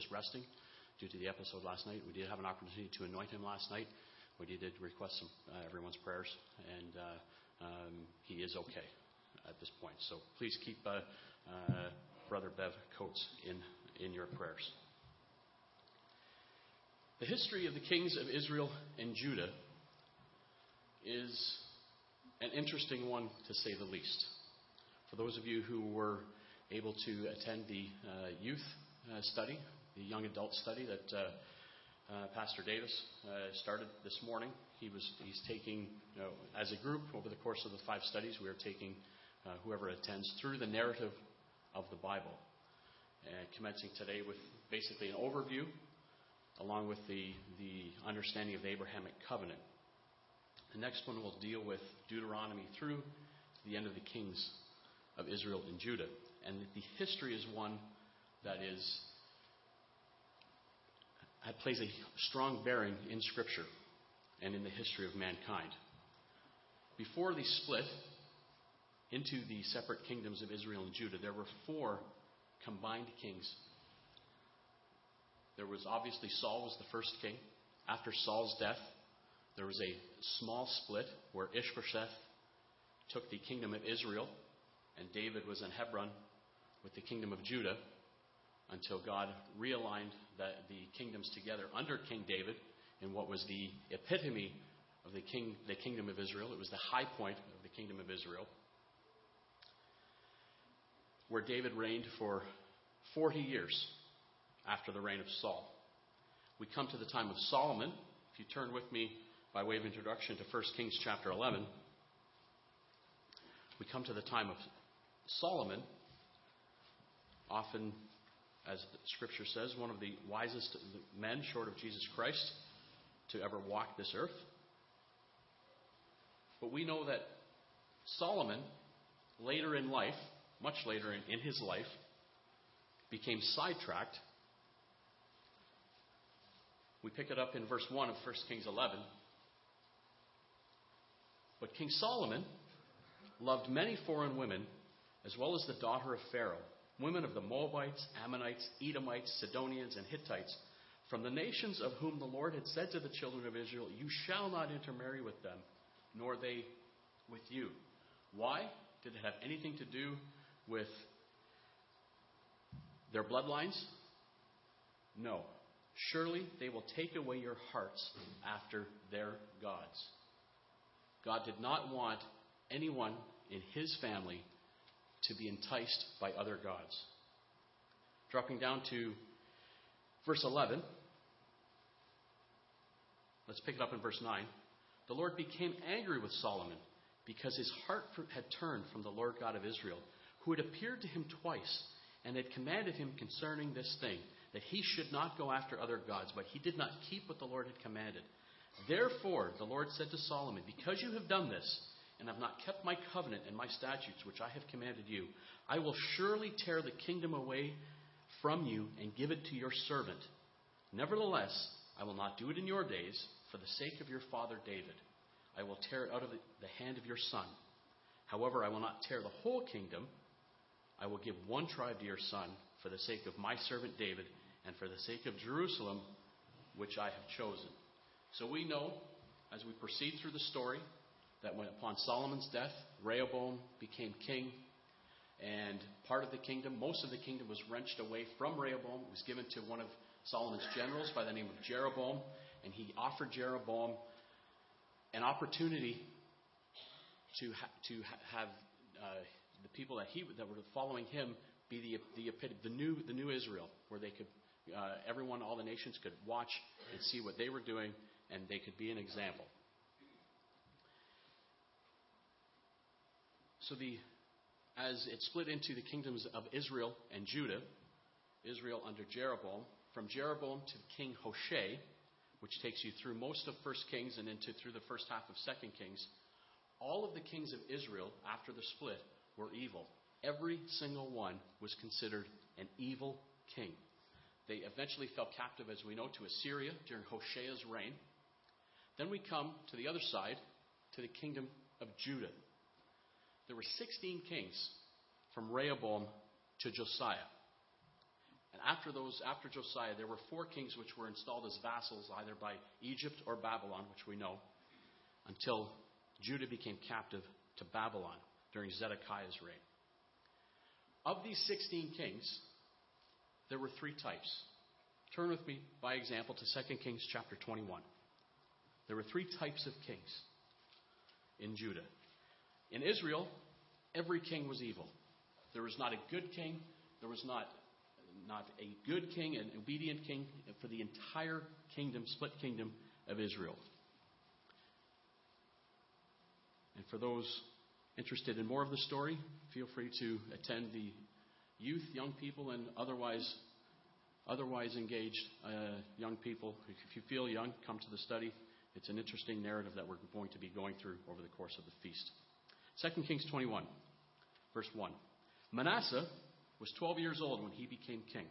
just resting due to the episode last night. We did have an opportunity to anoint him last night. We did request everyone's prayers, and he is okay at this point. So please keep Brother Bev Coates in your prayers. The history of the kings of Israel and Judah is an interesting one, to say the least. For those of you who were able to attend the youth study, the young adult study that Pastor Davis started this morning, he's taking, as a group, over the course of the 5 studies, we are taking whoever attends through the narrative of the Bible, commencing today with basically an overview, along with the understanding of the Abrahamic covenant. The next one will deal with Deuteronomy through the end of the kings of Israel and Judah. And the history is one that plays a strong bearing in Scripture and in the history of mankind. Before the split into the separate kingdoms of Israel and Judah, there were 4 combined kings. There was obviously Saul was the first king. After Saul's death, there was a small split where Ishbosheth took the kingdom of Israel, and David was in Hebron with the kingdom of Judah, until God realigned the kingdoms together under King David in what was the epitome of the kingdom of Israel. It was the high point of the kingdom of Israel, where David reigned for 40 years after the reign of Saul. We come to the time of Solomon. If you turn with me by way of introduction to 1 Kings chapter 11, we come to the time of Solomon, often, as the Scripture says, one of the wisest men, short of Jesus Christ, to ever walk this earth. But we know that Solomon, later in life, much later in his life, became sidetracked. We pick it up in verse 1 of 1 Kings 11. But King Solomon loved many foreign women, as well as the daughter of Pharaoh, women of the Moabites, Ammonites, Edomites, Sidonians, and Hittites, from the nations of whom the Lord had said to the children of Israel, "You shall not intermarry with them, nor they with you." Why? Did it have anything to do with their bloodlines? No. Surely they will take away your hearts after their gods. God did not want anyone in his family to be enticed by other gods. Dropping down to verse 11. Let's pick it up in verse 9. The Lord became angry with Solomon because his heart had turned from the Lord God of Israel, who had appeared to him twice and had commanded him concerning this thing, that he should not go after other gods, but he did not keep what the Lord had commanded. Therefore, the Lord said to Solomon, because you have done this, and have not kept my covenant and my statutes, which I have commanded you, I will surely tear the kingdom away from you and give it to your servant. Nevertheless, I will not do it in your days, for the sake of your father David. I will tear it out of the hand of your son. However, I will not tear the whole kingdom. I will give one tribe to your son, for the sake of my servant David, and for the sake of Jerusalem, which I have chosen. So we know, as we proceed through the story, that when upon Solomon's death, Rehoboam became king, and part of the kingdom, most of the kingdom, was wrenched away from Rehoboam. It was given to one of Solomon's generals by the name of Jeroboam, and he offered Jeroboam an opportunity to have the people that were following him be the new Israel, where they could everyone, all the nations could watch and see what they were doing, and they could be an example. So as it split into the kingdoms of Israel and Judah, Israel under Jeroboam, from Jeroboam to King Hoshea, which takes you through most of 1 Kings and through the first half of 2 Kings, all of the kings of Israel after the split were evil. Every single one was considered an evil king. They eventually fell captive, as we know, to Assyria during Hoshea's reign. Then we come to the other side, to the kingdom of Judah. There were 16 kings from Rehoboam to Josiah. And after Josiah, there were 4 kings which were installed as vassals either by Egypt or Babylon, which we know, until Judah became captive to Babylon during Zedekiah's reign. Of these 16 kings, there were 3 types. Turn with me, by example, to 2 Kings chapter 21. There were 3 types of kings in Judah. In Israel, every king was evil. There was not a good king. There was not a good king, an obedient king for the entire kingdom, split kingdom of Israel. And for those interested in more of the story, feel free to attend the youth, young people, and otherwise engaged young people. If you feel young, come to the study. It's an interesting narrative that we're going to be going through over the course of the feast. 2 Kings 21, verse 1. Manasseh was 12 years old when he became king,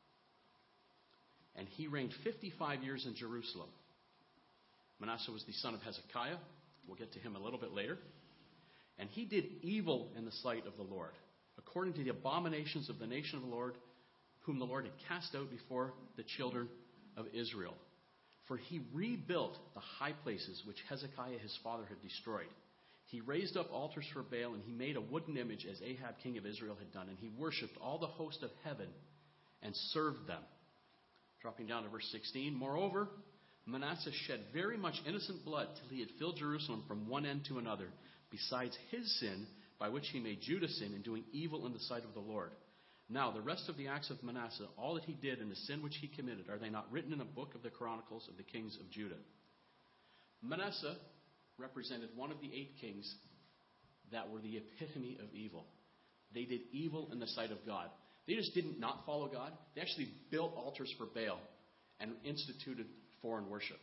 and he reigned 55 years in Jerusalem. Manasseh was the son of Hezekiah. We'll get to him a little bit later. And he did evil in the sight of the Lord, according to the abominations of the nation of the Lord, whom the Lord had cast out before the children of Israel. For he rebuilt the high places which Hezekiah his father had destroyed. He raised up altars for Baal, and he made a wooden image as Ahab king of Israel had done. And he worshipped all the host of heaven and served them. Dropping down to verse 16. Moreover, Manasseh shed very much innocent blood till he had filled Jerusalem from one end to another, besides his sin, by which he made Judah sin in doing evil in the sight of the Lord. Now, the rest of the acts of Manasseh, all that he did and the sin which he committed, are they not written in a book of the Chronicles of the kings of Judah? Manasseh represented one of the 8 kings that were the epitome of evil. They did evil in the sight of God. They just didn't not follow God. They actually built altars for Baal and instituted foreign worship.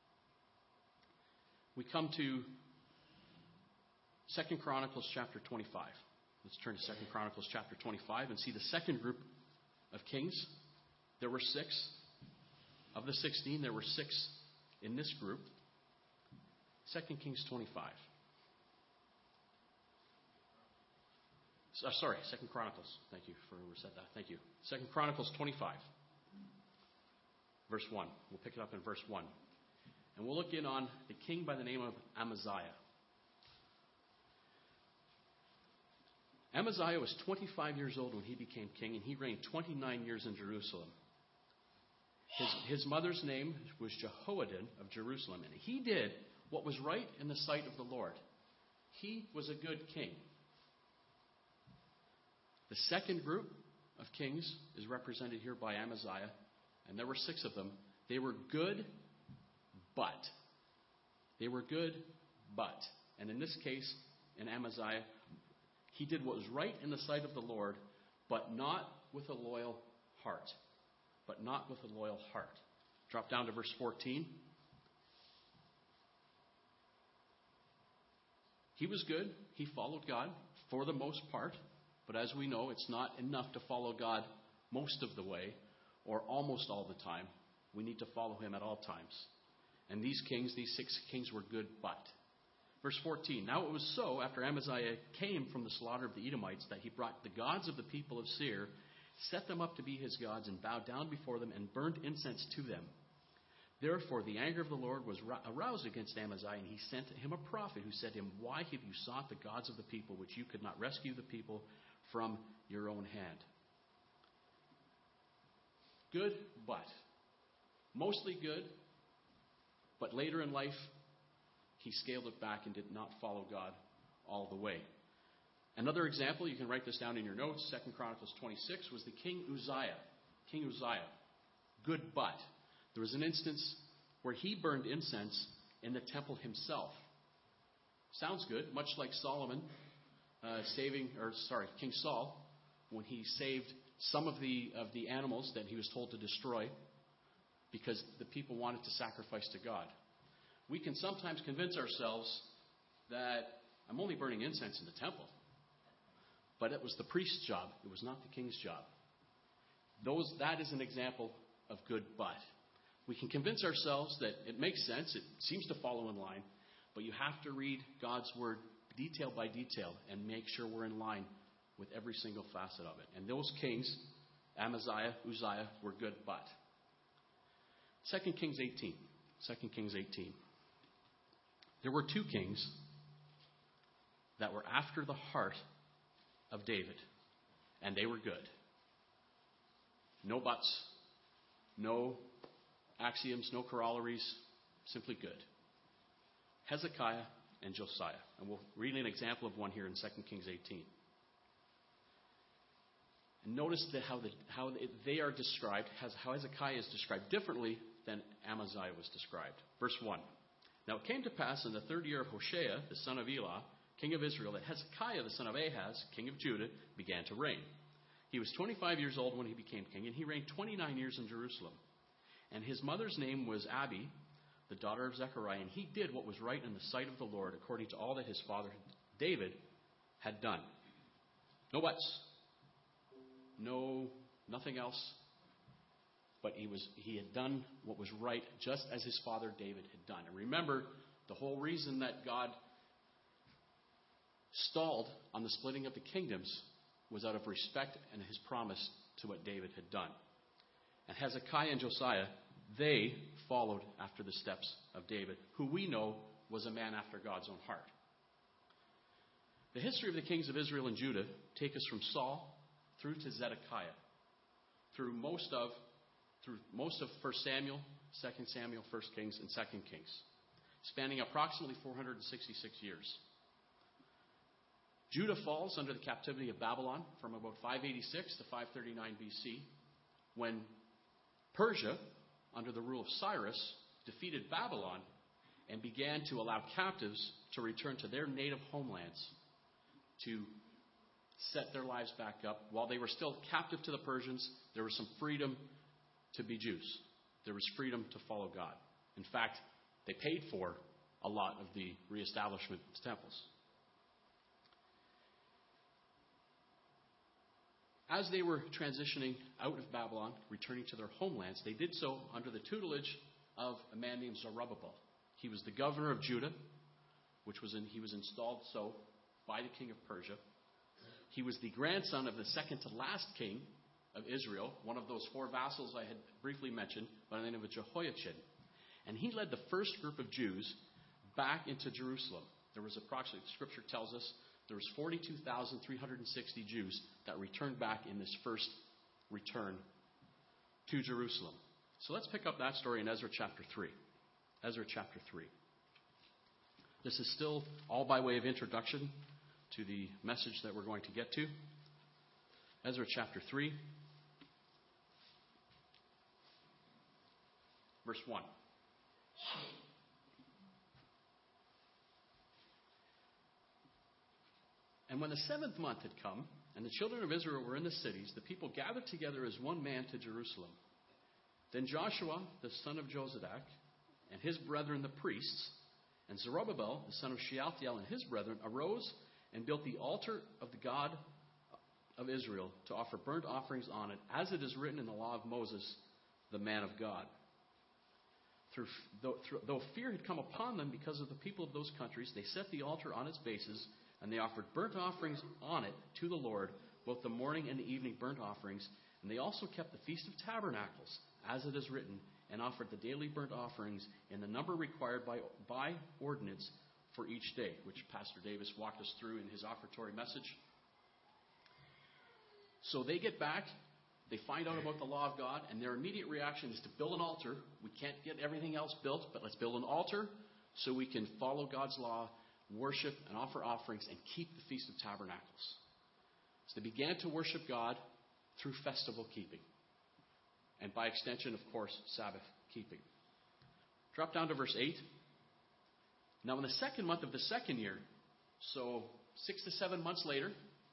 We come to 2 Chronicles chapter 25. Let's turn to 2 Chronicles chapter 25 and see the second group of kings. There were 6. Of the 16, there were 6 in this group. 2 Kings 25. 2 Chronicles. Thank you for whoever said that. Thank you. 2 Chronicles 25. Verse 1. We'll pick it up in verse 1. And we'll look in on the king by the name of Amaziah. Amaziah was 25 years old when he became king, and he reigned 29 years in Jerusalem. His mother's name was Jehoaddan of Jerusalem, and he did what was right in the sight of the Lord. He was a good king. The second group of kings is represented here by Amaziah, and there were 6 of them. They were good, but. And in this case, in Amaziah, he did what was right in the sight of the Lord, but not with a loyal heart. Drop down to verse 14. He was good. He followed God for the most part. But as we know, it's not enough to follow God most of the way or almost all the time. We need to follow him at all times. And these 6 kings were good, but. Verse 14. Now it was so, after Amaziah came from the slaughter of the Edomites, that he brought the gods of the people of Seir, set them up to be his gods, and bowed down before them, and burned incense to them. Therefore the anger of the Lord was aroused against Amaziah, and he sent him a prophet who said to him, Why have you sought the gods of the people, which you could not rescue the people from your own hand? Good, but. Mostly good, but later in life, he scaled it back and did not follow God all the way. Another example, you can write this down in your notes, 2 Chronicles 26, was the King Uzziah. King Uzziah. Good, but. There was an instance where he burned incense in the temple himself. Sounds good, much like King Saul, when he saved some of the animals that he was told to destroy because the people wanted to sacrifice to God. We can sometimes convince ourselves that I'm only burning incense in the temple. But it was the priest's job. It was not the king's job. That is an example of good but. We can convince ourselves that it makes sense. It seems to follow in line. But you have to read God's word detail by detail and make sure we're in line with every single facet of it. And those kings, Amaziah, Uzziah were good, but. 2 Kings 18. 2 Kings 18. There were two kings that were after the heart of David, and they were good. No buts, no axioms, no corollaries, simply good. Hezekiah and Josiah. And we'll read an example of one here in 2 Kings 18. And notice that how they are described, how Hezekiah is described differently than Amaziah was described. Verse 1. Now it came to pass in the third year of Hoshea, the son of Elah, king of Israel, that Hezekiah, the son of Ahaz, king of Judah, began to reign. He was 25 years old when he became king, and he reigned 29 years in Jerusalem. And his mother's name was Abi, the daughter of Zechariah, and he did what was right in the sight of the Lord, according to all that his father David had done. No buts. Nothing else. But he had done what was right, just as his father David had done. And remember, the whole reason that God stalled on the splitting of the kingdoms was out of respect and his promise to what David had done. And Hezekiah and Josiah, they followed after the steps of David, who we know was a man after God's own heart. The history of the kings of Israel and Judah take us from Saul through to Zedekiah, through most of 1 Samuel, 2 Samuel, 1 Kings, and 2 Kings, spanning approximately 466 years. Judah falls under the captivity of Babylon from about 586 to 539 BC, when Persia, under the rule of Cyrus, defeated Babylon and began to allow captives to return to their native homelands to set their lives back up. While they were still captive to the Persians, there was some freedom to be Jews. There was freedom to follow God. In fact, they paid for a lot of the reestablishment of temples. As they were transitioning out of Babylon, returning to their homelands, they did so under the tutelage of a man named Zerubbabel. He was the governor of Judah, he was installed so by the king of Persia. He was the grandson of the second to last king of Israel, one of those four vassals I had briefly mentioned, by the name of Jehoiachin. And he led the first group of Jews back into Jerusalem. There was approximately, Scripture tells us, there was 42,360 Jews that returned back in this first return to Jerusalem. So let's pick up that story in Ezra chapter 3. Ezra chapter 3. This is still all by way of introduction to the message that we're going to get to. Ezra chapter 3, verse 1. And when the 7th month had come, and the children of Israel were in the cities, the people gathered together as one man to Jerusalem. Then Joshua, the son of Jozadak, and his brethren the priests, and Zerubbabel, the son of Shealtiel, and his brethren, arose and built the altar of the God of Israel to offer burnt offerings on it, as it is written in the law of Moses, the man of God. Though fear had come upon them because of the people of those countries, they set the altar on its bases, and they offered burnt offerings on it to the Lord, both the morning and the evening burnt offerings. And they also kept the Feast of Tabernacles, as it is written, and offered the daily burnt offerings in the number required by ordinance for each day, which Pastor Davis walked us through in his offertory message. So they get back, they find out about the law of God, and their immediate reaction is to build an altar. We can't get everything else built, but let's build an altar so we can follow God's law, worship and offer offerings, and keep the Feast of Tabernacles. So they began to worship God through festival keeping. And by extension, of course, Sabbath keeping. Drop down to verse 8. Now in the 2nd month of the 2nd year, so 6 to 7 months later,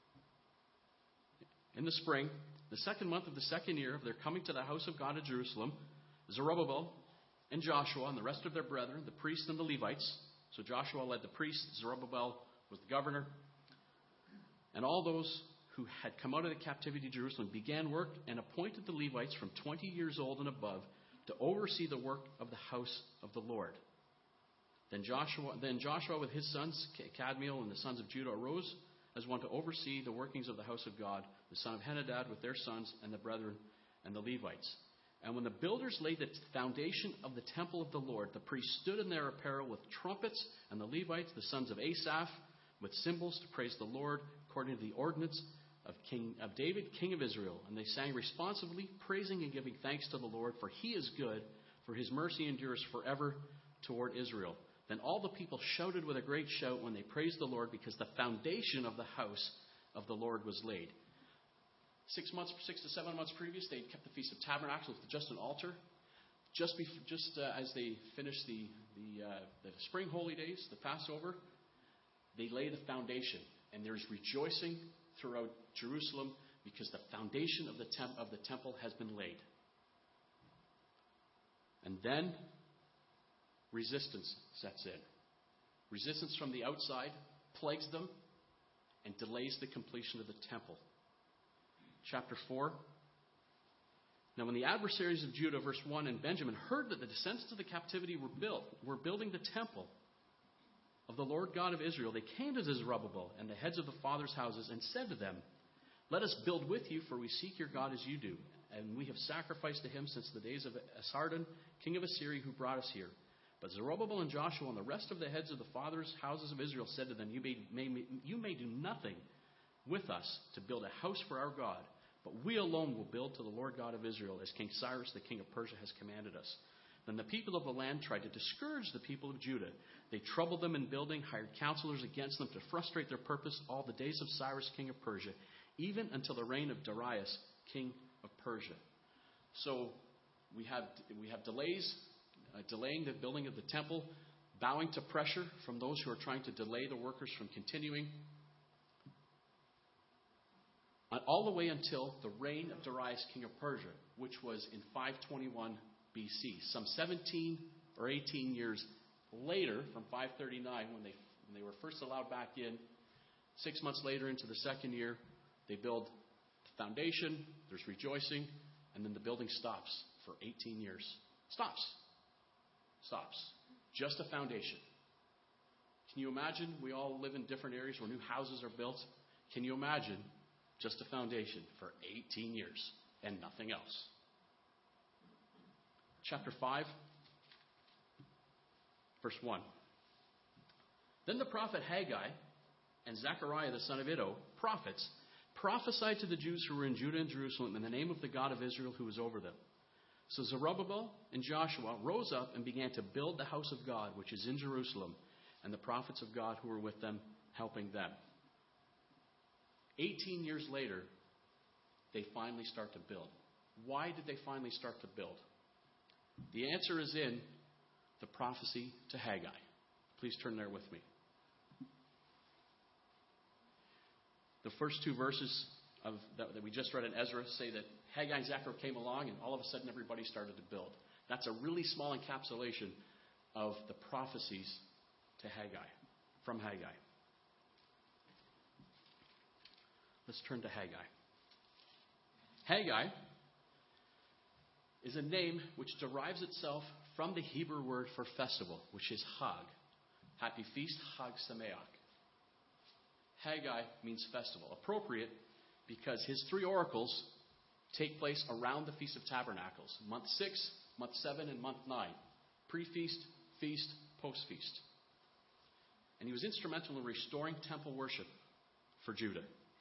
in the spring, the 2nd month of the 2nd year of their coming to the house of God at Jerusalem, Zerubbabel and Joshua and the rest of their brethren, the priests and the Levites. So Joshua led the priests, Zerubbabel was the governor, and all those who had come out of the captivity to Jerusalem began work and appointed the Levites from 20 years old and above to oversee the work of the house of the Lord. Then Joshua with his sons, Kadmiel and the sons of Judah, arose as one to oversee the workings of the house of God, the son of Henadad with their sons and the brethren and the Levites. And when the builders laid the foundation of the temple of the Lord, the priests stood in their apparel with trumpets, and the Levites, the sons of Asaph, with cymbals to praise the Lord, according to the ordinance of David, king of Israel. And they sang responsively, praising and giving thanks to the Lord, for he is good, for his mercy endures forever toward Israel. Then all the people shouted with a great shout when they praised the Lord, because the foundation of the house of the Lord was laid. 6 to 7 months previous, they'd kept the Feast of Tabernacles with just an altar. Just as they finished the spring holy days, the Passover, they lay the foundation. And there's rejoicing throughout Jerusalem because the foundation of the temple has been laid. And then resistance sets in. Resistance from the outside plagues them and delays the completion of the temple. Chapter 4. Now when the adversaries of Judah, verse 1, and Benjamin heard that the descendants of the captivity were building the temple of the Lord God of Israel, they came to Zerubbabel and the heads of the fathers' houses and said to them, let us build with you, for we seek your God as you do. And we have sacrificed to him since the days of Esarhaddon, king of Assyria, who brought us here. But Zerubbabel and Joshua and the rest of the heads of the fathers' houses of Israel said to them, you may do nothing with us to build a house for our God, but we alone will build to the Lord God of Israel, as King Cyrus, the king of Persia, has commanded us. Then the people of the land tried to discourage the people of Judah. They troubled them in building, hired counselors against them to frustrate their purpose all the days of Cyrus, king of Persia, even until the reign of Darius, king of Persia. So we have delays, delaying the building of the temple, bowing to pressure from those who are trying to delay the workers from continuing, all the way until the reign of Darius, king of Persia, which was in 521 BC. Some 17 or 18 years later, from 539, when they were first allowed back in, 6 months later into the second year, they build the foundation, there's rejoicing, and then the building stops for 18 years. Stops. Just a foundation. Can you imagine? We all live in different areas where new houses are built. Can you imagine just a foundation for 18 years and nothing else? Chapter 5, verse 1. Then the prophet Haggai and Zechariah the son of Iddo, prophets, prophesied to the Jews who were in Judah and Jerusalem in the name of the God of Israel who was over them. So Zerubbabel and Joshua rose up and began to build the house of God, which is in Jerusalem, and the prophets of God who were with them, helping them. 18 years later, they finally start to build. Why did they finally start to build? The answer is in the prophecy to Haggai. Please turn there with me. The first two verses that we just read in Ezra say that Haggai and Zechariah came along and all of a sudden everybody started to build. That's a really small encapsulation of the prophecies to Haggai, from Haggai. Let's turn to Haggai. Haggai is a name which derives itself from the Hebrew word for festival, which is Hag. Happy feast, Hag Sameach. Haggai means festival. Appropriate because his 3 oracles take place around the Feast of Tabernacles. Month 6, month 7, and month 9. Pre-feast, feast, post-feast. And he was instrumental in restoring temple worship for Judah.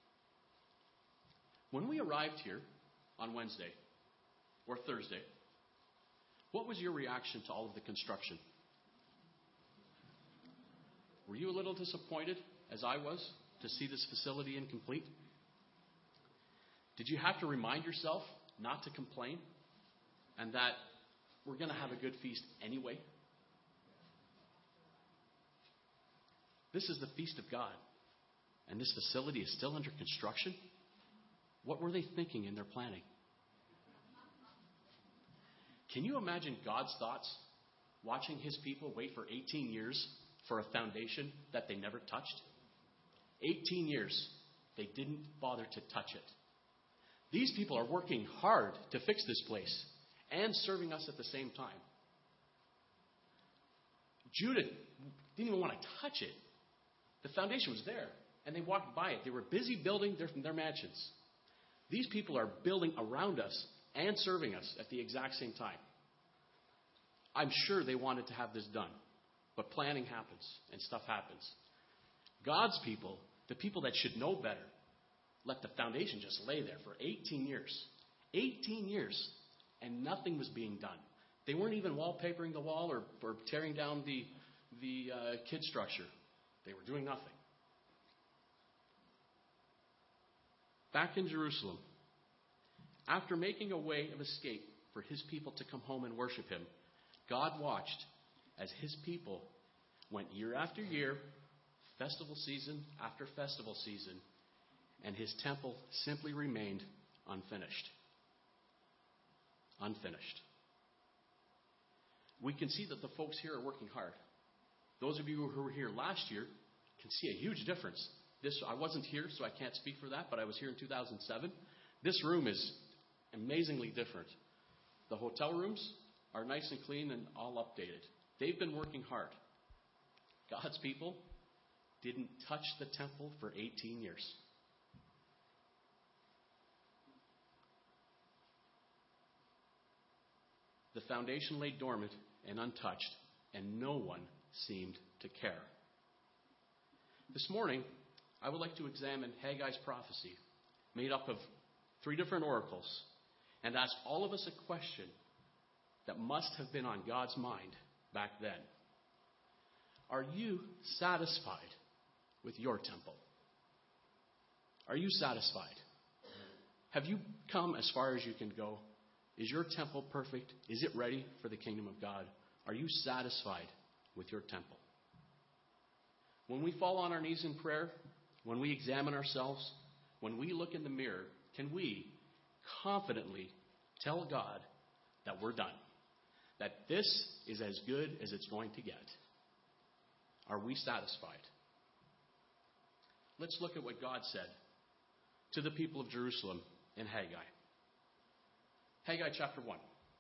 When we arrived here on Wednesday or Thursday, what was your reaction to all of the construction? Were you a little disappointed, as I was, to see this facility incomplete? Did you have to remind yourself not to complain and that we're going to have a good feast anyway? This is the feast of God, and this facility is still under construction? What were they thinking in their planning? Can you imagine God's thoughts watching his people wait for 18 years for a foundation that they never touched? 18 years, they didn't bother to touch it. These people are working hard to fix this place and serving us at the same time. Judah didn't even want to touch it. The foundation was there. And they walked by it. They were busy building their mansions. These people are building around us and serving us at the exact same time. I'm sure they wanted to have this done. But planning happens and stuff happens. God's people, the people that should know better, let the foundation just lay there for 18 years. 18 years. And nothing was being done. They weren't even wallpapering the wall or tearing down the kid structure. They were doing nothing. Back in Jerusalem, after making a way of escape for his people to come home and worship him, God watched as his people went year after year, festival season after festival season, and his temple simply remained unfinished. Unfinished. We can see that the folks here are working hard. Those of you who were here last year can see a huge difference. I wasn't here, so I can't speak for that, but I was here in 2007. This room is amazingly different. The hotel rooms are nice and clean and all updated. They've been working hard. God's people didn't touch the temple for 18 years. The foundation lay dormant and untouched, and no one seemed to care. This morning, I would like to examine Haggai's prophecy, made up of 3 different oracles, and ask all of us a question that must have been on God's mind back then. Are you satisfied with your temple? Are you satisfied? Have you come as far as you can go? Is your temple perfect? Is it ready for the kingdom of God? Are you satisfied with your temple? When we fall on our knees in prayer, when we examine ourselves, when we look in the mirror, can we confidently tell God that we're done? That this is as good as it's going to get? Are we satisfied? Let's look at what God said to the people of Jerusalem in Haggai. Haggai chapter 1.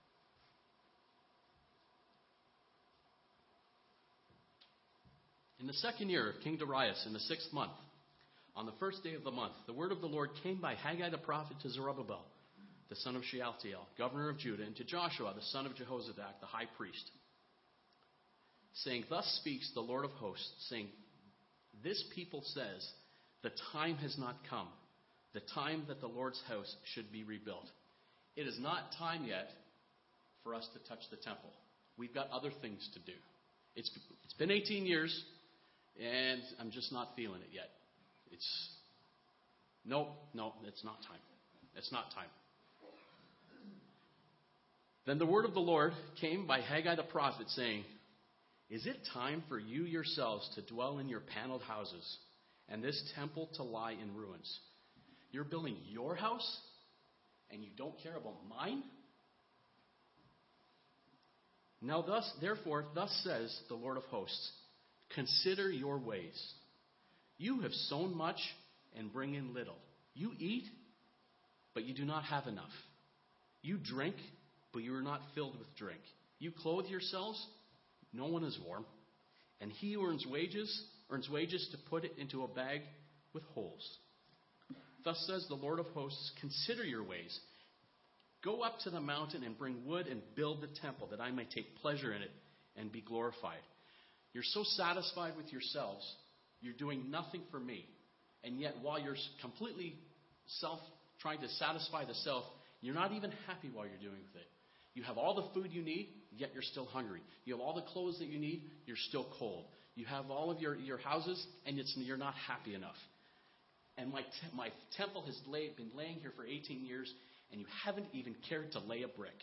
In the 2nd year of King Darius, in the 6th month, on the 1st day of the month, the word of the Lord came by Haggai the prophet to Zerubbabel, the son of Shealtiel, governor of Judah, and to Joshua, the son of Jehozadak, the high priest, saying, Thus speaks the Lord of hosts, saying, This people says, the time has not come, the time that the Lord's house should be rebuilt. It is not time yet for us to touch the temple. We've got other things to do. It's been 18 years, and I'm just not feeling it yet. No, it's not time. It's not time. Then the word of the Lord came by Haggai the prophet, saying, Is it time for you yourselves to dwell in your paneled houses, and this temple to lie in ruins? You're building your house, and you don't care about mine? Now therefore, thus says the Lord of hosts, Consider your ways. You have sown much and bring in little. You eat, but you do not have enough. You drink, but you are not filled with drink. You clothe yourselves, no one is warm. And he who earns wages to put it into a bag with holes. Thus says the Lord of hosts, Consider your ways. Go up to the mountain and bring wood and build the temple, that I may take pleasure in it and be glorified. You're so satisfied with yourselves, you're doing nothing for me. And yet while you're completely trying to satisfy the self, you're not even happy while you're doing with it. You have all the food you need, yet you're still hungry. You have all the clothes that you need, you're still cold. You have all of your houses, and you're not happy enough. And my temple has been laying here for 18 years, and you haven't even cared to lay a brick.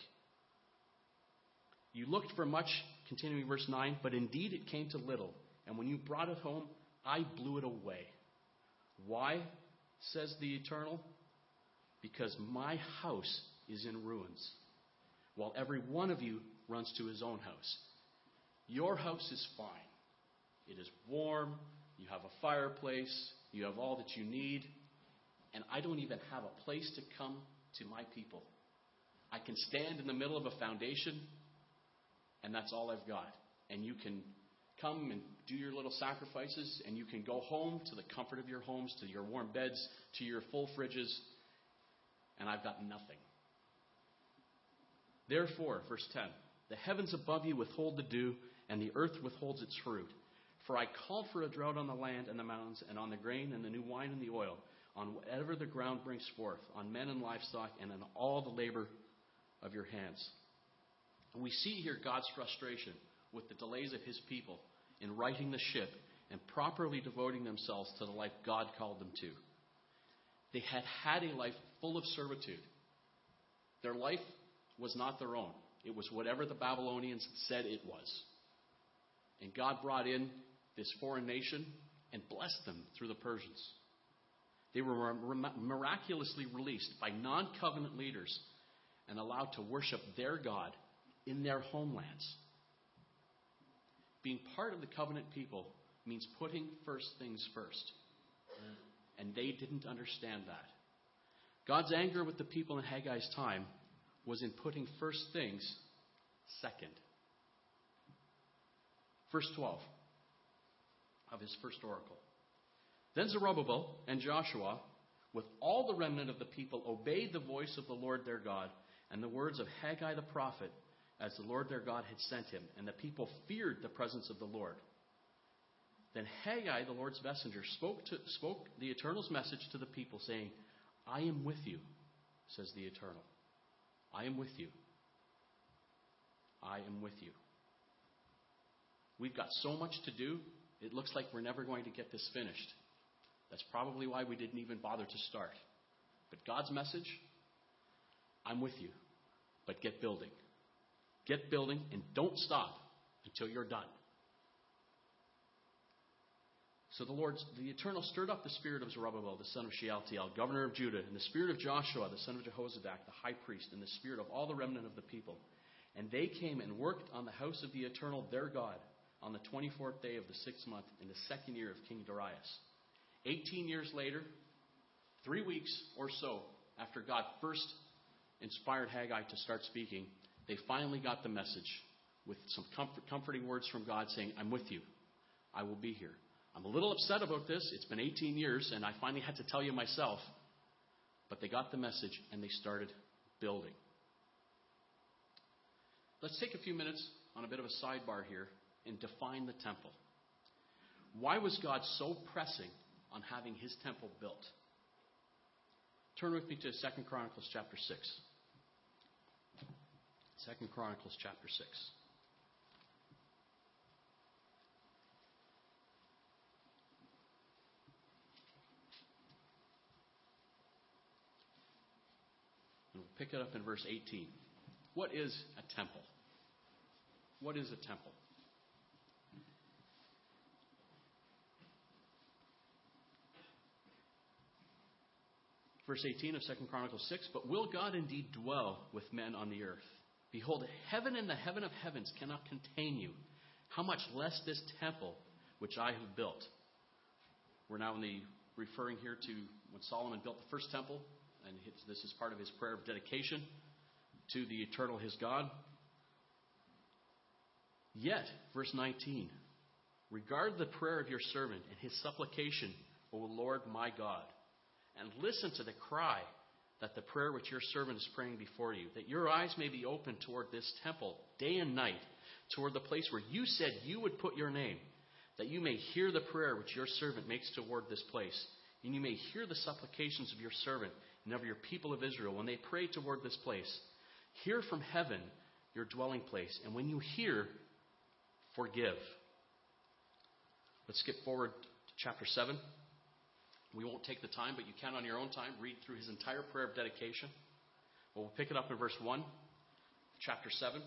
You looked for much, continuing verse 9, but indeed it came to little. And when you brought it home, I blew it away. Why, says the Eternal? Because my house is in ruins, while every one of you runs to his own house. Your house is fine. It is warm. You have a fireplace. You have all that you need. And I don't even have a place to come to my people. I can stand in the middle of a foundation, and that's all I've got. And you can come and do your little sacrifices, and you can go home to the comfort of your homes, to your warm beds, to your full fridges, and I've got nothing. Therefore, verse 10, the heavens above you withhold the dew, and the earth withholds its fruit. For I called for a drought on the land and the mountains, and on the grain and the new wine and the oil, on whatever the ground brings forth, on men and livestock, and on all the labor of your hands. And we see here God's frustration with the delays of his people in righting the ship and properly devoting themselves to the life God called them to. They had had a life full of servitude. Their life was not their own. It was whatever the Babylonians said it was. And God brought in this foreign nation and blessed them through the Persians. They were miraculously released by non-covenant leaders and allowed to worship their God in their homelands. Being part of the covenant people means putting first things first. And they didn't understand that. God's anger with the people in Haggai's time was in putting first things second. Verse 12 of his first oracle. Then Zerubbabel and Joshua, with all the remnant of the people, obeyed the voice of the Lord their God and the words of Haggai the prophet, as the Lord their God had sent him. And the people feared the presence of the Lord. Then Haggai, the Lord's messenger, spoke the Eternal's message to the people, saying, I am with you, says the Eternal. I am with you. I am with you. We've got so much to do, it looks like we're never going to get this finished. That's probably why we didn't even bother to start. But God's message, I'm with you, but get building. Get building and don't stop until you're done. So the Eternal stirred up the spirit of Zerubbabel, the son of Shealtiel, governor of Judah, and the spirit of Joshua, the son of Jehozadak, the high priest, and the spirit of all the remnant of the people. And they came and worked on the house of the Eternal, their God, on the 24th day of the 6th month in the 2nd year of King Darius. 18 years later, 3 weeks or so after God first inspired Haggai to start speaking, they finally got the message with some comforting words from God saying, I'm with you. I will be here. I'm a little upset about this. It's been 18 years, and I finally had to tell you myself. But they got the message, and they started building. Let's take a few minutes on a bit of a sidebar here and define the temple. Why was God so pressing on having his temple built? Turn with me to 2 Chronicles chapter 6. 2 Chronicles chapter 6. And we'll pick it up in verse 18. What is a temple? What is a temple? Verse 18 of 2 Chronicles 6, but will God indeed dwell with men on the earth? Behold, heaven and the heaven of heavens cannot contain you. How much less this temple which I have built? We're now referring here to when Solomon built the first temple, and this is part of his prayer of dedication to the Eternal, his God. Yet, verse 19, regard the prayer of your servant and his supplication, O Lord my God, and listen to the cry that the prayer which your servant is praying before you, that your eyes may be open toward this temple day and night, toward the place where you said you would put your name, that you may hear the prayer which your servant makes toward this place, and you may hear the supplications of your servant and of your people of Israel when they pray toward this place. Hear from heaven your dwelling place, and when you hear, forgive. Let's skip forward to chapter 7. We won't take the time, but you can on your own time read through his entire prayer of dedication. But we'll pick it up in verse 1, chapter 7.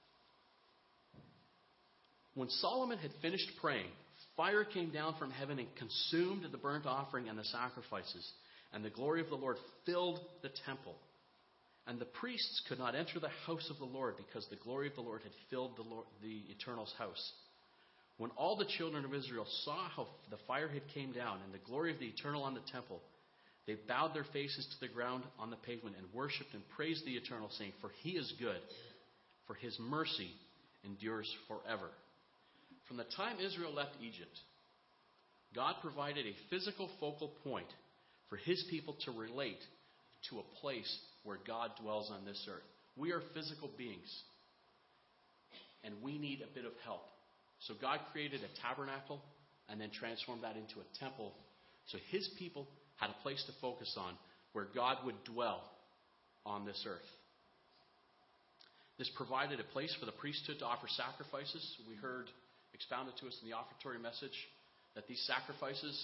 When Solomon had finished praying, fire came down from heaven and consumed the burnt offering and the sacrifices, and the glory of the Lord filled the temple. And the priests could not enter the house of the Lord because the glory of the Lord had filled the Eternal's house. When all the children of Israel saw how the fire had came down and the glory of the Eternal on the temple, they bowed their faces to the ground on the pavement and worshipped and praised the Eternal, saying, for he is good, for his mercy endures forever. From the time Israel left Egypt, God provided a physical focal point for his people to relate to a place where God dwells on this earth. We are physical beings, and we need a bit of help. So God created a tabernacle and then transformed that into a temple. So his people had a place to focus on where God would dwell on this earth. This provided a place for the priesthood to offer sacrifices. We heard expounded to us in the offertory message that these sacrifices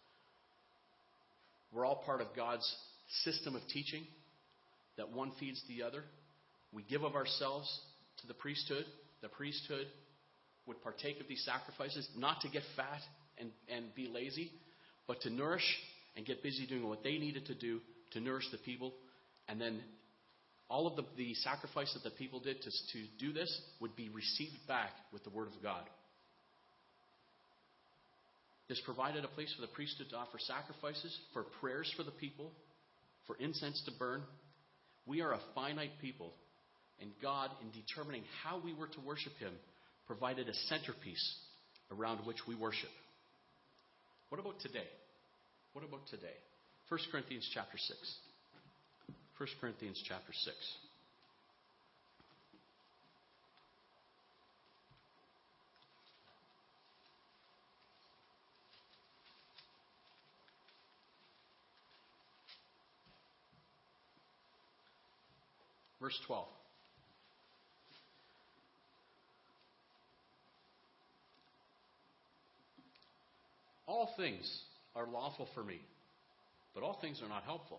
were all part of God's system of teaching, that one feeds the other. We give of ourselves to the priesthood. The priesthood would partake of these sacrifices, not to get fat and be lazy, but to nourish and get busy doing what they needed to do to nourish the people. And then all of the sacrifice that the people did to do this would be received back with the Word of God. This provided a place for the priesthood to offer sacrifices, for prayers for the people, for incense to burn. We are a finite people, and God, in determining how we were to worship him, provided a centerpiece around which we worship. What about today? What about today? 1 Corinthians chapter 6. 1 Corinthians chapter 6. Verse 12. All things are lawful for me, but all things are not helpful.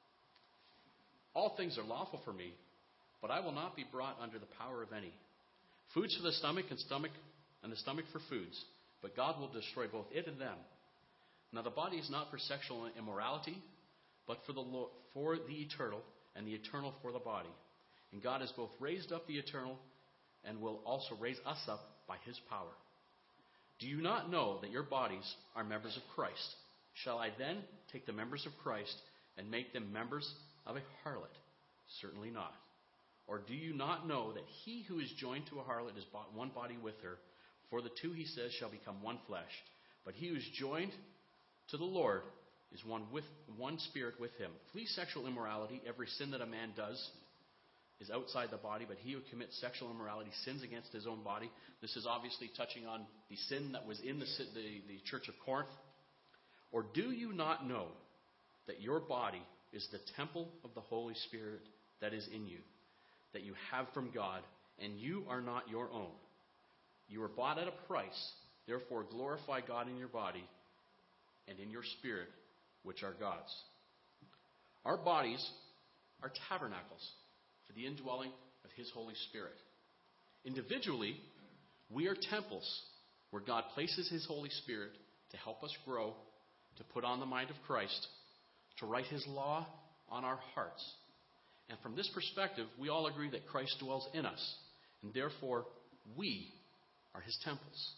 All things are lawful for me, but I will not be brought under the power of any. Foods for the stomach and the stomach for foods, but God will destroy both it and them. Now the body is not for sexual immorality, but for the eternal, and the eternal for the body. And God has both raised up the eternal and will also raise us up by his power. Do you not know that your bodies are members of Christ? Shall I then take the members of Christ and make them members of a harlot? Certainly not. Or do you not know that he who is joined to a harlot is one body with her? For the two, he says, shall become one flesh. But he who is joined to the Lord is one spirit with him. Flee sexual immorality. Every sin that a man does is outside the body, but he who commits sexual immorality sins against his own body. This is obviously touching on the sin that was in the church of Corinth. Or do you not know that your body is the temple of the Holy Spirit that is in you, that you have from God, and you are not your own? You were bought at a price. Therefore glorify God in your body and in your spirit, which are God's. Our bodies are tabernacles for the indwelling of his Holy Spirit. Individually, we are temples where God places his Holy Spirit to help us grow, to put on the mind of Christ, to write his law on our hearts. And from this perspective, we all agree that Christ dwells in us, and therefore we are his temples.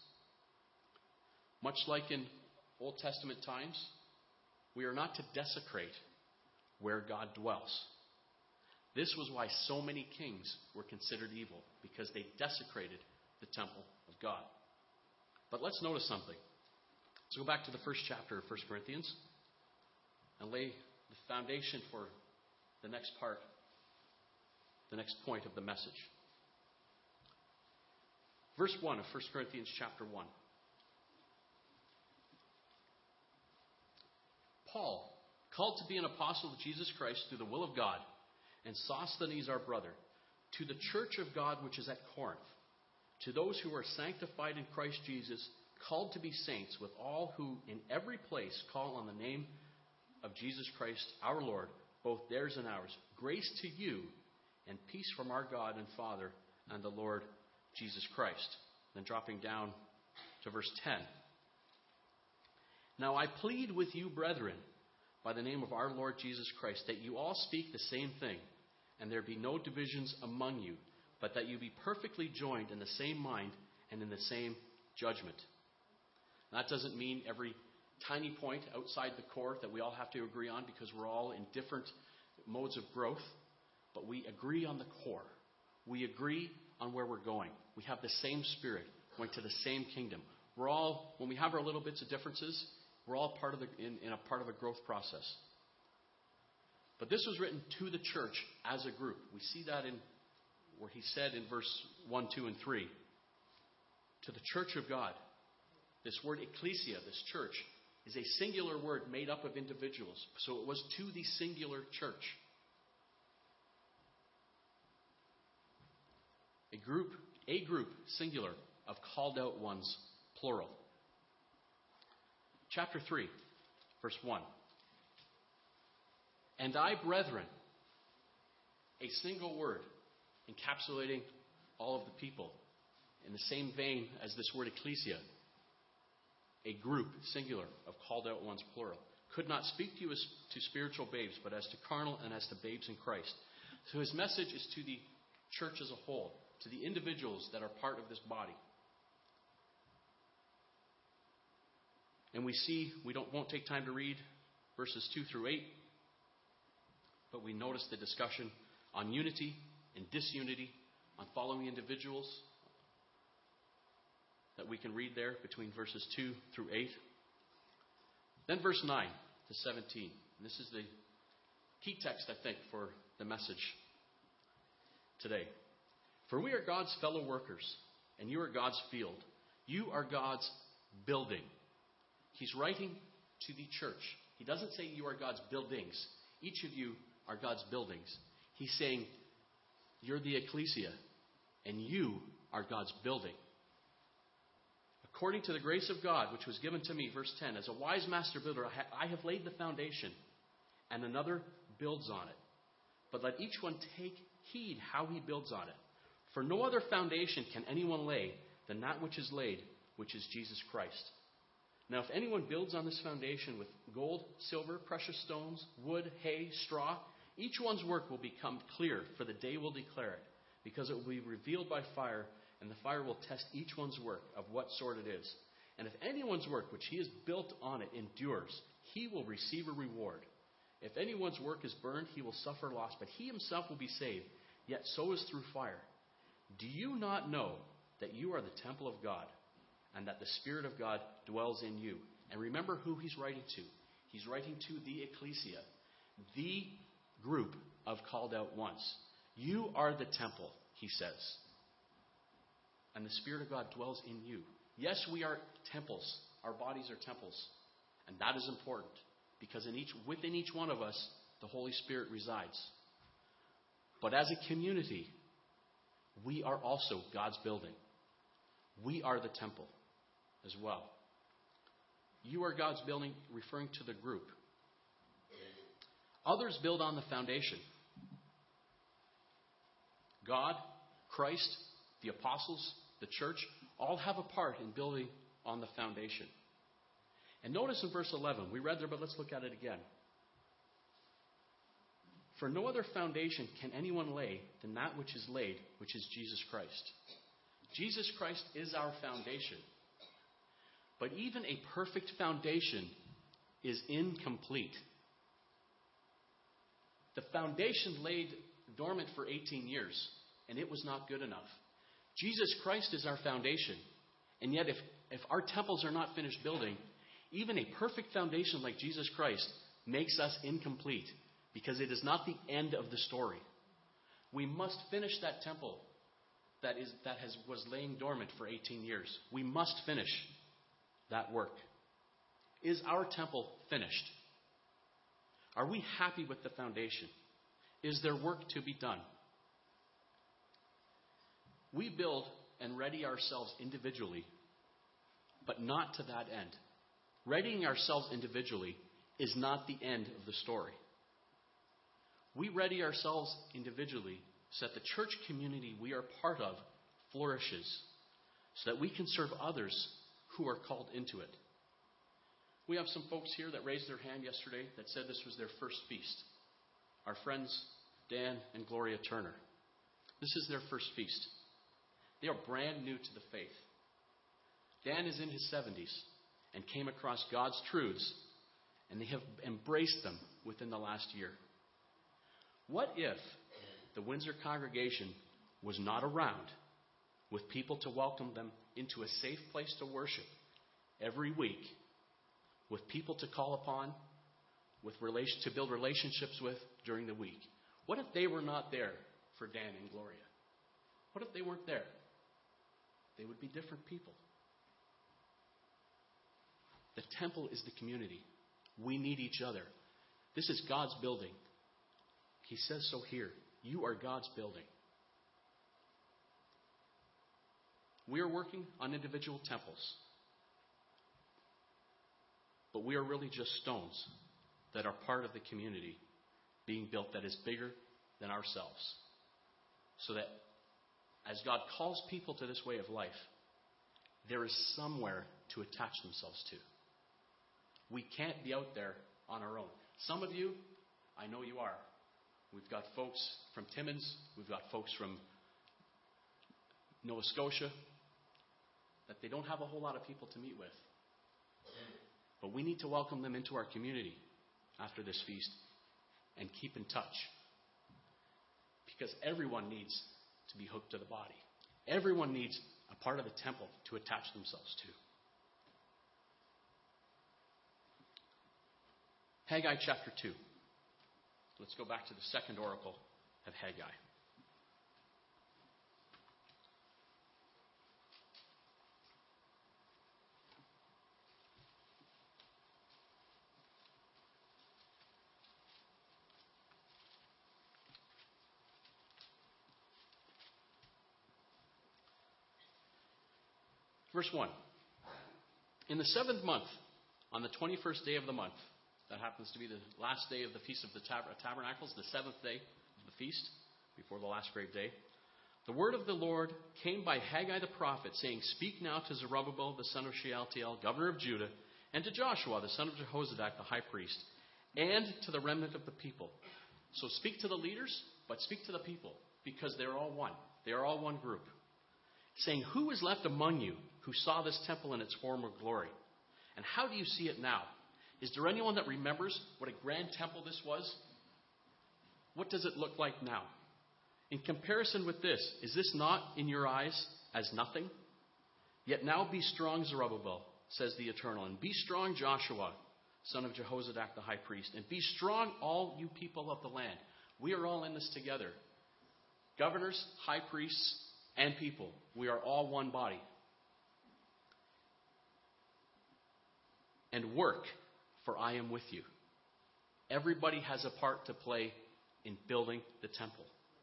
Much like in Old Testament times, we are not to desecrate where God dwells. This was why so many kings were considered evil, because they desecrated the temple of God. But let's notice something. Let's go back to the first chapter of 1 Corinthians and lay the foundation for the next part, the next point of the message. Verse 1 of 1 Corinthians chapter 1. Paul, called to be an apostle of Jesus Christ through the will of God, and Sosthenes our brother, to the church of God which is at Corinth, to those who are sanctified in Christ Jesus, called to be saints, with all who in every place call on the name of Jesus Christ our Lord, both theirs and ours. Grace to you and peace from our God and Father and the Lord Jesus Christ. Then dropping down to verse 10. Now I plead with you, brethren, by the name of our Lord Jesus Christ, that you all speak the same thing, and there be no divisions among you, but that you be perfectly joined in the same mind and in the same judgment. That doesn't mean every tiny point outside the core that we all have to agree on, because we're all in different modes of growth, but we agree on the core. We agree on where we're going. We have the same spirit, going to the same kingdom. when we have our little bits of differences, we're all part of in a part of a growth process. But this was written to the church as a group. We see that in where he said in verse 1, 2, and 3, to the church of God. This word ecclesia, this church, is a singular word made up of individuals. So it was to the singular church. A group, singular, of called out ones, plural. Chapter 3, verse 1. And I, brethren, a single word encapsulating all of the people. In the same vein as this word ecclesia, a group, singular, of called out ones, plural. Could not speak to you as to spiritual babes, but as to carnal and as to babes in Christ. So his message is to the church as a whole, to the individuals that are part of this body. And we see, won't take time to read verses 2 through 8, but we notice the discussion on unity and disunity, on following individuals, that we can read there between verses 2 through 8. Then verse 9 to 17. And this is the key text, I think, for the message today. For we are God's fellow workers, and you are God's field. You are God's building. He's writing to the church. He doesn't say you are God's buildings. Each of you are God's buildings. He's saying you're the ecclesia, and you are God's building. According to the grace of God, which was given to me, verse 10, as a wise master builder, I have laid the foundation, and another builds on it. But let each one take heed how he builds on it. For no other foundation can anyone lay than that which is laid, which is Jesus Christ. Now, if anyone builds on this foundation with gold, silver, precious stones, wood, hay, straw, each one's work will become clear, for the day will declare it, because it will be revealed by fire, and the fire will test each one's work of what sort it is. And if anyone's work which he has built on it endures, he will receive a reward. If anyone's work is burned, he will suffer loss, but he himself will be saved, yet so is through fire. Do you not know that you are the temple of God, and that the Spirit of God dwells in you? And remember who he's writing to. He's writing to the ecclesia, the group of called out ones. You are the temple, he says. And the Spirit of God dwells in you. Yes, we are temples. Our bodies are temples. And that is important, because within each one of us, the Holy Spirit resides. But as a community, we are also God's building. We are the temple as well. You are God's building, referring to the group. Others build on the foundation. God, Christ, the apostles, the church, all have a part in building on the foundation. And notice in verse 11, we read there, but let's look at it again. For no other foundation can anyone lay than that which is laid, which is Jesus Christ. Jesus Christ is our foundation. But even a perfect foundation is incomplete. The foundation laid dormant for 18 years, and it was not good enough. Jesus Christ is our foundation. And yet if our temples are not finished building, even a perfect foundation like Jesus Christ makes us incomplete, because it is not the end of the story. We must finish that temple was laying dormant for 18 years. We must finish that work. Is our temple finished? Are we happy with the foundation? Is there work to be done? We build and ready ourselves individually, but not to that end. Readying ourselves individually is not the end of the story. We ready ourselves individually so that the church community we are part of flourishes, so that we can serve others who are called into it. We have some folks here that raised their hand yesterday that said this was their first feast. Our friends Dan and Gloria Turner. This is their first feast. They are brand new to the faith. Dan is in his 70s and came across God's truths, and they have embraced them within the last year. What if the Windsor congregation was not around with people to welcome them into a safe place to worship, every week with people to call upon, to build relationships with during the week. What if they were not there for Dan and Gloria? What if they weren't there? They would be different people. The temple is the community. We need each other. This is God's building. He says so here. You are God's building. We are working on individual temples. But we are really just stones that are part of the community being built that is bigger than ourselves. So that as God calls people to this way of life, there is somewhere to attach themselves to. We can't be out there on our own. Some of you, I know you are. We've got folks from Timmins. We've got folks from Nova Scotia that they don't have a whole lot of people to meet with. But we need to welcome them into our community after this feast and keep in touch. Because everyone needs to be hooked to the body. Everyone needs a part of the temple to attach themselves to. Haggai chapter 2. Let's go back to the second oracle of Haggai. Verse 1. In the 7th month, on the 21st day of the month, that happens to be the last day of the Feast of the Tabernacles, the 7th day of the feast, before the last great day, the word of the Lord came by Haggai the prophet, saying, Speak now to Zerubbabel, the son of Shealtiel, governor of Judah, and to Joshua, the son of Jehozadak, the high priest, and to the remnant of the people. So speak to the leaders, but speak to the people, because they're all one. They are all one group. Saying, Who is left among you who saw this temple in its former glory? And how do you see it now? Is there anyone that remembers what a grand temple this was? What does it look like now? In comparison with this, is this not in your eyes as nothing? Yet now be strong, Zerubbabel, says the Eternal, and be strong, Joshua, son of Jehozadak the high priest, and be strong, all you people of the land. We are all in this together. Governors, high priests, and people. We are all one body. And work, for I am with you. Everybody has a part to play in building the temple.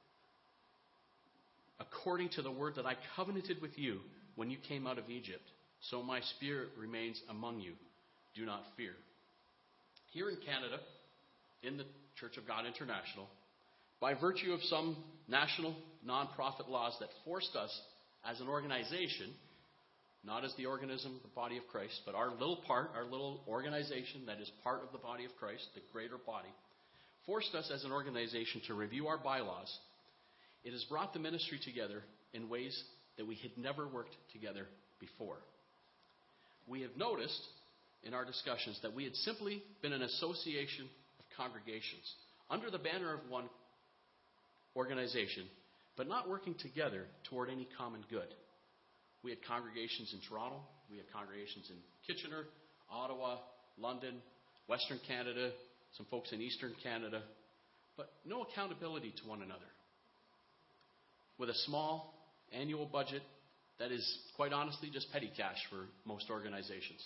According to the word that I covenanted with you when you came out of Egypt, so my spirit remains among you. Do not fear. Here in Canada, in the Church of God International, by virtue of some national non-profit laws that forced us as an organization, not as the organism, the body of Christ, but our little part, our little organization that is part of the body of Christ, the greater body, forced us as an organization to review our bylaws. It has brought the ministry together in ways that we had never worked together before. We have noticed in our discussions that we had simply been an association of congregations under the banner of one organization, but not working together toward any common good. We had congregations in Toronto, we had congregations in Kitchener, Ottawa, London, Western Canada, some folks in Eastern Canada, but no accountability to one another. With a small annual budget that is, quite honestly, just petty cash for most organizations.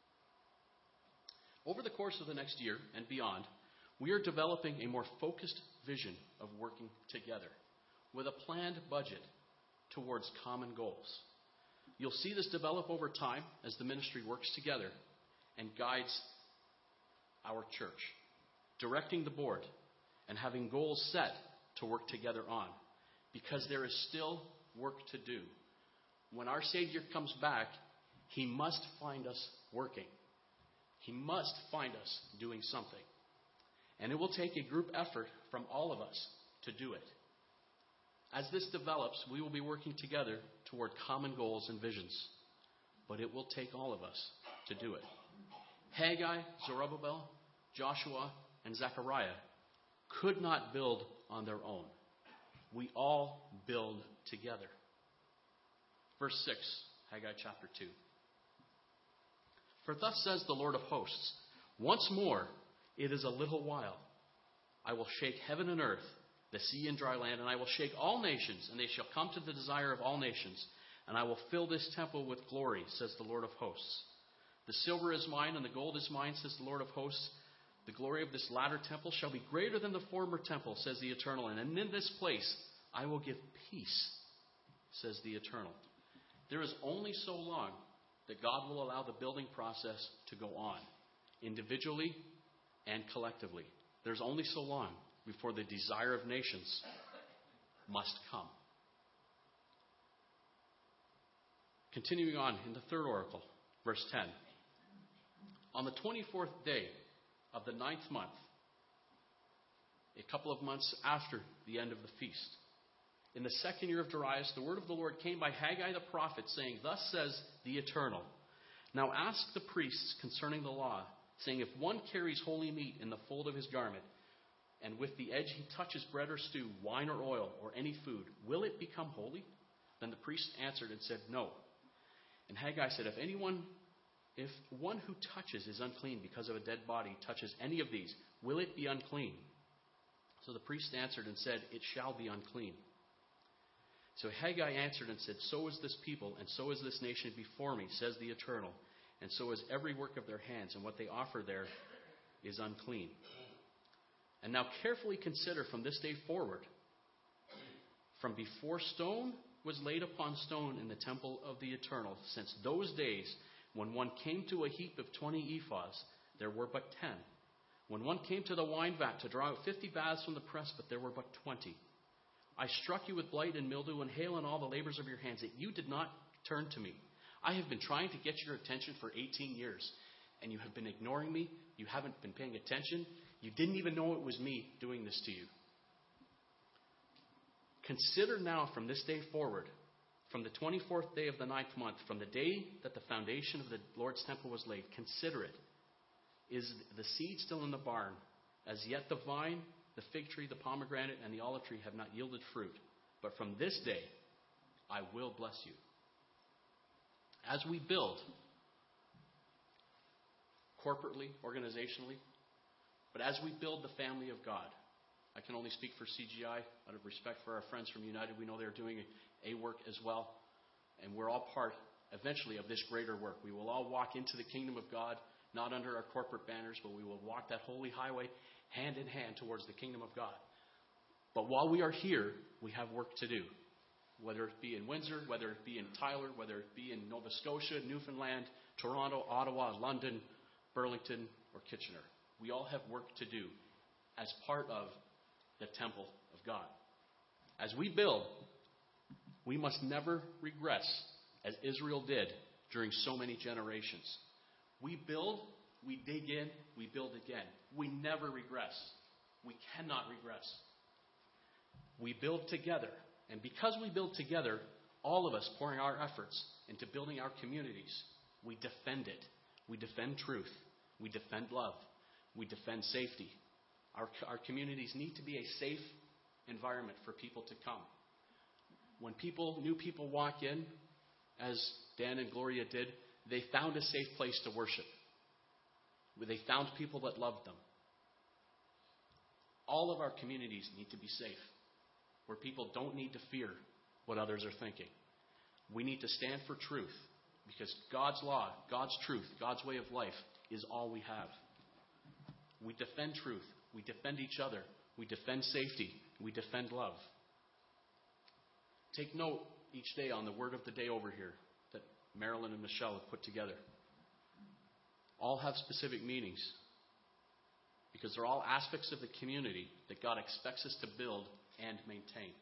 Over the course of the next year and beyond, we are developing a more focused vision of working together with a planned budget towards common goals. You'll see this develop over time as the ministry works together and guides our church, directing the board and having goals set to work together on, because there is still work to do. When our Savior comes back, He must find us working. He must find us doing something. And it will take a group effort from all of us to do it. As this develops, we will be working together toward common goals and visions. But it will take all of us to do it. Haggai, Zerubbabel, Joshua, and Zechariah could not build on their own. We all build together. Verse 6, Haggai chapter 2. For thus says the Lord of hosts, once more it is a little while. I will shake heaven and earth, the sea and dry land, and I will shake all nations, and they shall come to the desire of all nations. And I will fill this temple with glory, says the Lord of hosts. The silver is mine, and the gold is mine, says the Lord of hosts. The glory of this latter temple shall be greater than the former temple, says the Eternal. And in this place I will give peace, says the Eternal. There is only so long that God will allow the building process to go on, individually and collectively. There's only so long before the desire of nations must come. Continuing on in the third oracle, verse 10. On the 24th day of the 9th month, a couple of months after the end of the feast, in the second year of Darius, the word of the Lord came by Haggai the prophet, saying, Thus says the Eternal, Now ask the priests concerning the law, saying, If one carries holy meat in the fold of his garment, and with the edge he touches bread or stew, wine or oil, or any food, will it become holy? Then the priest answered and said, No. And Haggai said, If one who touches is unclean because of a dead body touches any of these, will it be unclean? So the priest answered and said, It shall be unclean. So Haggai answered and said, So is this people, and so is this nation before me, says the Eternal, and so is every work of their hands, and what they offer there is unclean. And now carefully consider from this day forward, from before stone was laid upon stone in the temple of the Eternal, since those days when one came to a heap of 20 ephahs, there were but 10. When one came to the wine vat to draw out 50 baths from the press, but there were but 20. I struck you with blight and mildew and hail and all the labors of your hands, that you did not turn to me. I have been trying to get your attention for 18 years, and you have been ignoring me. You haven't been paying attention. You didn't even know it was me doing this to you. Consider now from this day forward, from the 24th day of the 9th month, from the day that the foundation of the Lord's temple was laid, consider it. Is the seed still in the barn? As yet the vine, the fig tree, the pomegranate, and the olive tree have not yielded fruit. But from this day I will bless you. As we build, corporately, organizationally, but as we build the family of God, I can only speak for CGI. Out of respect for our friends from United, we know they're doing a work as well. And we're all part, eventually, of this greater work. We will all walk into the kingdom of God, not under our corporate banners, but we will walk that holy highway hand in hand towards the kingdom of God. But while we are here, we have work to do. Whether it be in Windsor, whether it be in Tyler, whether it be in Nova Scotia, Newfoundland, Toronto, Ottawa, London, Burlington, or Kitchener. We all have work to do as part of the temple of God. As we build, we must never regress, as Israel did during so many generations. We build, we dig in, we build again. We never regress. We cannot regress. We build together. And because we build together, all of us pouring our efforts into building our communities, we defend it. We defend truth. We defend love. We defend safety. Our communities need to be a safe environment for people to come. When new people walk in, as Dan and Gloria did, they found a safe place to worship. They found people that loved them. All of our communities need to be safe, where people don't need to fear what others are thinking. We need to stand for truth, because God's law, God's truth, God's way of life is all we have. We defend truth. We defend each other. We defend safety. We defend love. Take note each day on the word of the day over here that Marilyn and Michelle have put together. All have specific meanings, because they're all aspects of the community that God expects us to build and maintain.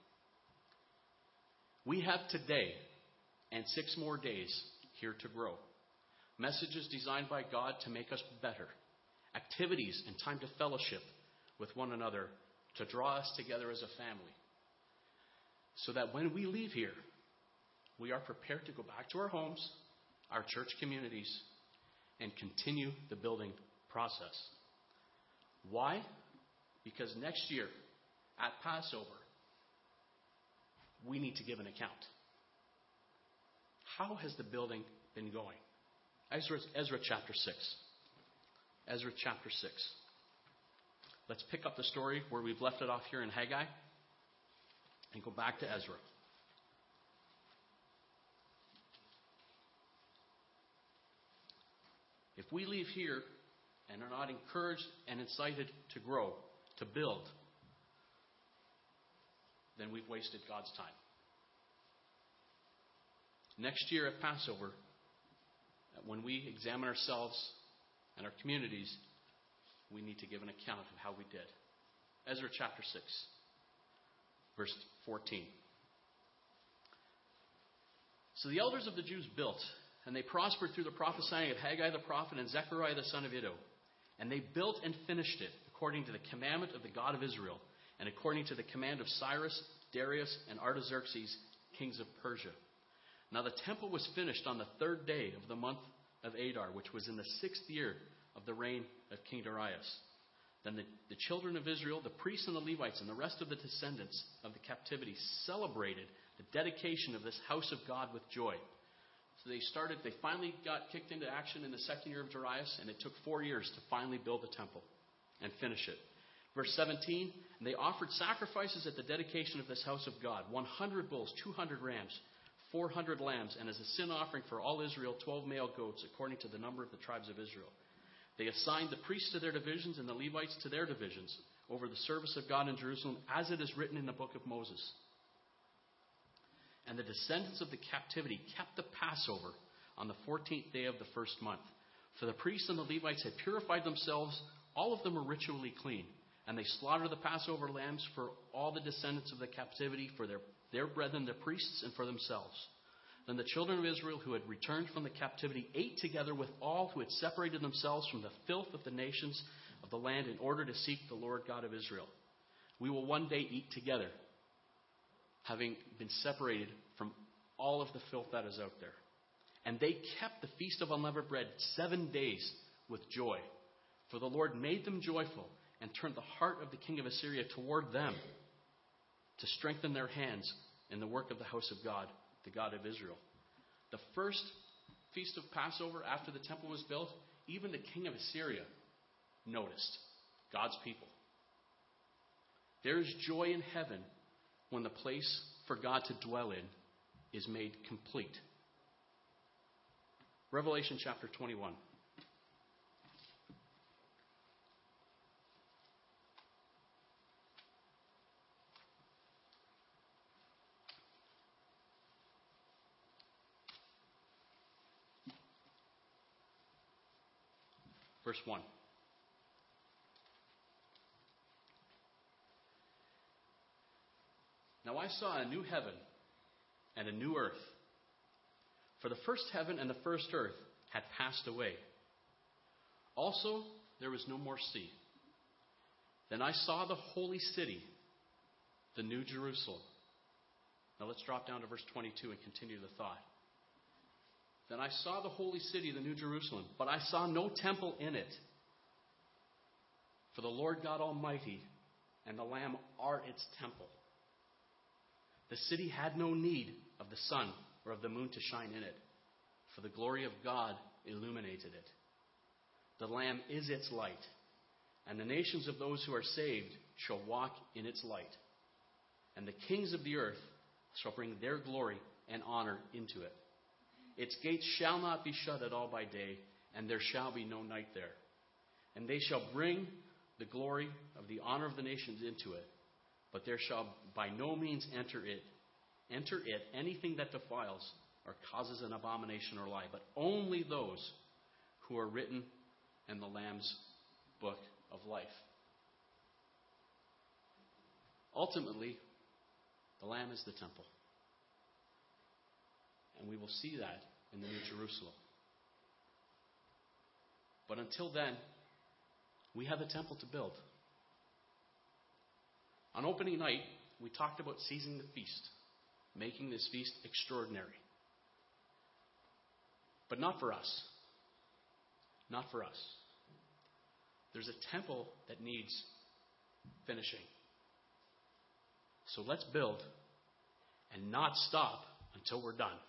We have today and 6 more days here to grow. Messages designed by God to make us better. Activities and time to fellowship with one another to draw us together as a family. So that when we leave here, we are prepared to go back to our homes, our church communities, and continue the building process. Why? Because next year, at Passover, we need to give an account. How has the building been going? Ezra chapter 6. Ezra chapter 6. Let's pick up the story where we've left it off here in Haggai and go back to Ezra. If we leave here and are not encouraged and incited to grow, to build, then we've wasted God's time. Next year at Passover, when we examine ourselves and our communities, we need to give an account of how we did. Ezra chapter 6, verse 14. So the elders of the Jews built, and they prospered through the prophesying of Haggai the prophet and Zechariah the son of Iddo. And they built and finished it according to the commandment of the God of Israel, and according to the command of Cyrus, Darius, and Artaxerxes, kings of Persia. Now the temple was finished on the 3rd day of the month of Adar, which was in the 6th year of the reign of King Darius. Then the children of Israel, the priests and the Levites, and the rest of the descendants of the captivity celebrated the dedication of this house of God with joy. So they finally got kicked into action in the 2nd year of Darius, and it took 4 years to finally build the temple and finish it. Verse 17, and they offered sacrifices at the dedication of this house of God, 100 bulls, 200 rams, 400 lambs, and as a sin offering for all Israel, 12 male goats, according to the number of the tribes of Israel. They assigned the priests to their divisions and the Levites to their divisions over the service of God in Jerusalem, as it is written in the book of Moses. And the descendants of the captivity kept the Passover on the 14th day of the 1st month. For the priests and the Levites had purified themselves, all of them were ritually clean. And they slaughtered the Passover lambs for all the descendants of the captivity, for their brethren, the priests, and for themselves. Then the children of Israel who had returned from the captivity ate together with all who had separated themselves from the filth of the nations of the land in order to seek the Lord God of Israel. We will one day eat together, having been separated from all of the filth that is out there. And they kept the feast of unleavened bread 7 days with joy. For the Lord made them joyful and turned the heart of the king of Assyria toward them to strengthen their hands in the work of the house of God, the God of Israel. The first feast of Passover after the temple was built, even the king of Assyria noticed God's people. There is joy in heaven when the place for God to dwell in is made complete. Revelation chapter 21. Verse 1. Now I saw a new heaven and a new earth. For the first heaven and the first earth had passed away. Also, there was no more sea. Then I saw the holy city, the new Jerusalem. Now let's drop down to verse 22 and continue the thought. Then I saw the holy city, the new Jerusalem, but I saw no temple in it. For the Lord God Almighty and the Lamb are its temple. The city had no need of the sun or of the moon to shine in it, for the glory of God illuminated it. The Lamb is its light, and the nations of those who are saved shall walk in its light. And the kings of the earth shall bring their glory and honor into it. Its gates shall not be shut at all by day, and there shall be no night there. And they shall bring the glory of the honor of the nations into it, but there shall by no means enter it anything that defiles or causes an abomination or lie, but only those who are written in the Lamb's book of life. Ultimately, the Lamb is the temple. And we will see that in the New Jerusalem. But until then, we have a temple to build. On opening night, we talked about seizing the feast, making this feast extraordinary. But not for us. Not for us. There's a temple that needs finishing. So let's build and not stop until we're done.